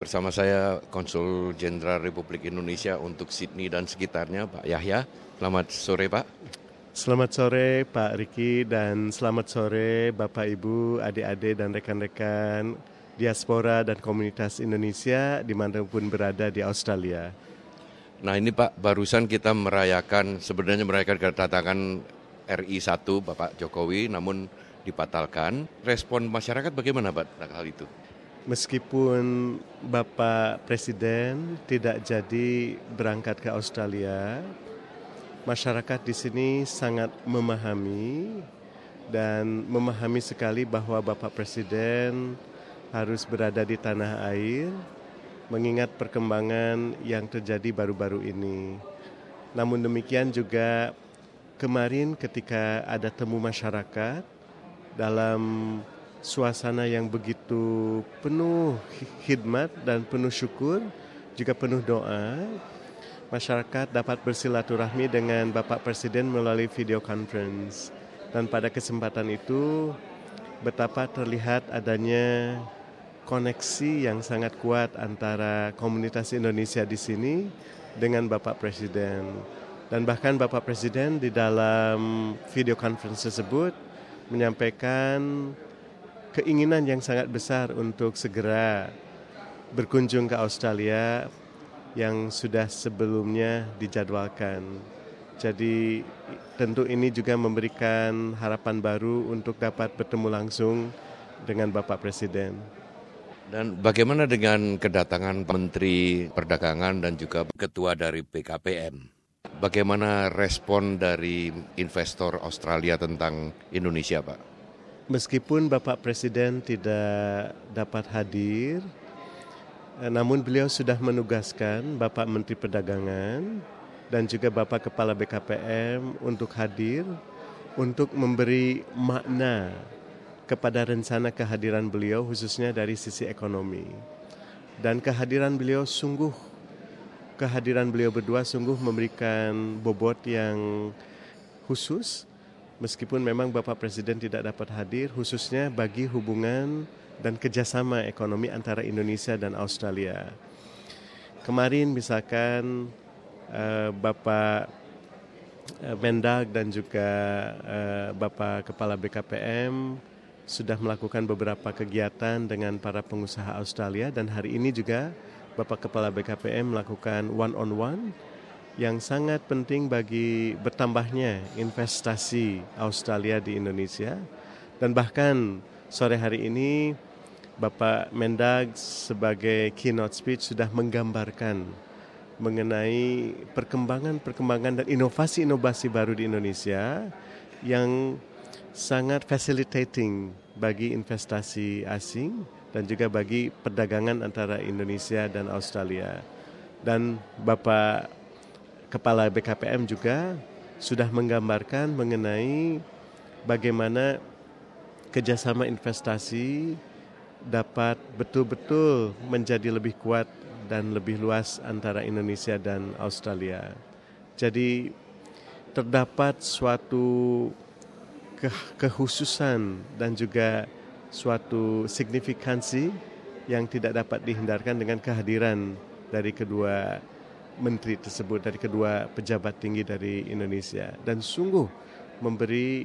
Bersama saya Konsul Jenderal Republik Indonesia untuk Sydney dan sekitarnya, Pak Yahya. Selamat sore, Pak. Selamat sore Pak Riki dan selamat sore Bapak Ibu, adik-adik dan rekan-rekan diaspora dan komunitas Indonesia dimanapun berada di Australia. Nah ini Pak, barusan kita sebenarnya merayakan kedatangan RI1 Bapak Jokowi, namun dibatalkan. Respon masyarakat bagaimana Pak tentang hal itu? Meskipun Bapak Presiden tidak jadi berangkat ke Australia, masyarakat di sini sangat memahami dan memahami sekali bahwa Bapak Presiden harus berada di tanah air mengingat perkembangan yang terjadi baru-baru ini. Namun demikian juga kemarin ketika ada temu masyarakat dalam suasana yang begitu penuh khidmat dan penuh syukur, juga penuh doa, masyarakat dapat bersilaturahmi dengan Bapak Presiden melalui video conference. Dan pada kesempatan itu betapa terlihat adanya koneksi yang sangat kuat antara komunitas Indonesia di sini dengan Bapak Presiden. Dan bahkan Bapak Presiden di dalam video conference tersebut menyampaikan keinginan yang sangat besar untuk segera berkunjung ke Australia yang sudah sebelumnya dijadwalkan. Jadi tentu ini juga memberikan harapan baru untuk dapat bertemu langsung dengan Bapak Presiden. Dan bagaimana dengan kedatangan Menteri Perdagangan dan juga Ketua dari BKPM? Bagaimana respon dari investor Australia tentang Indonesia, Pak? Meskipun Bapak Presiden tidak dapat hadir, namun beliau sudah menugaskan Bapak Menteri Perdagangan dan juga Bapak Kepala BKPM untuk hadir untuk memberi makna kepada rencana kehadiran beliau khususnya dari sisi ekonomi. Dan kehadiran beliau berdua sungguh memberikan bobot yang khusus meskipun memang Bapak Presiden tidak dapat hadir khususnya bagi hubungan dan kerjasama ekonomi antara Indonesia dan Australia. Kemarin misalkan Bapak Mendag dan juga Bapak Kepala BKPM sudah melakukan beberapa kegiatan dengan para pengusaha Australia dan hari ini juga Bapak Kepala BKPM melakukan one-on-one yang sangat penting bagi bertambahnya investasi Australia di Indonesia. Dan bahkan sore hari ini Bapak Mendag sebagai keynote speech sudah menggambarkan mengenai perkembangan dan inovasi-inovasi baru di Indonesia yang sangat facilitating bagi investasi asing dan juga bagi perdagangan antara Indonesia dan Australia. Dan Bapak Kepala BKPM juga sudah menggambarkan mengenai bagaimana kerjasama investasi dapat betul-betul menjadi lebih kuat dan lebih luas antara Indonesia dan Australia. Jadi terdapat suatu kekhususan dan juga suatu signifikansi yang tidak dapat dihindarkan dengan kehadiran dari kedua menteri tersebut, dari kedua pejabat tinggi dari Indonesia. Dan sungguh memberi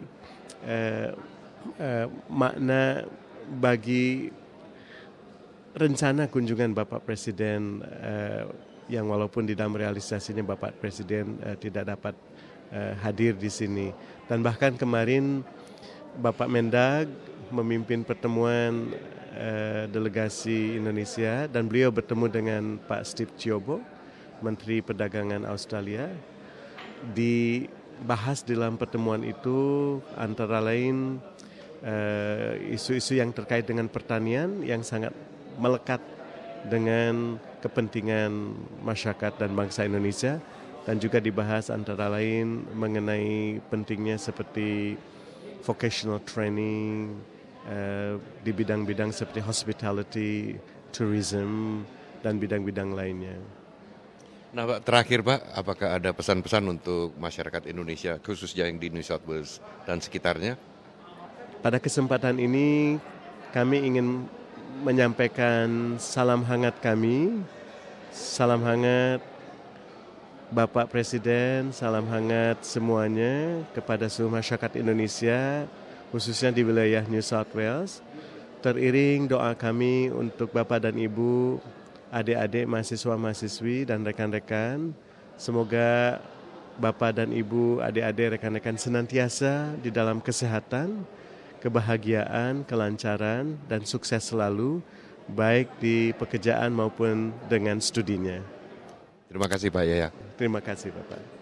makna bagi rencana kunjungan Bapak Presiden yang walaupun di dalam realisasinya Bapak Presiden tidak dapat hadir di sini. Dan bahkan kemarin Bapak Mendag memimpin pertemuan delegasi Indonesia dan beliau bertemu dengan Pak Steve Chiobo, Menteri Perdagangan Australia. Dibahas dalam pertemuan itu antara lain isu-isu yang terkait dengan pertanian yang sangat melekat dengan kepentingan masyarakat dan bangsa Indonesia, dan juga dibahas antara lain mengenai pentingnya seperti vocational training di bidang-bidang seperti hospitality, tourism, dan bidang-bidang lainnya. Nah Pak, terakhir Pak, apakah ada pesan-pesan untuk masyarakat Indonesia khususnya yang di New South Wales dan sekitarnya? Pada kesempatan ini kami ingin menyampaikan salam hangat kami, salam hangat Bapak Presiden, salam hangat semuanya kepada seluruh masyarakat Indonesia, khususnya di wilayah New South Wales. Teriring doa kami untuk Bapak dan Ibu, adik-adik mahasiswa-mahasiswi dan rekan-rekan. Semoga Bapak dan Ibu, adik-adik, rekan-rekan senantiasa di dalam kesehatan, kebahagiaan, kelancaran, dan sukses selalu, baik di pekerjaan maupun dengan studinya. Terima kasih Pak Yaya. Terima kasih Bapak.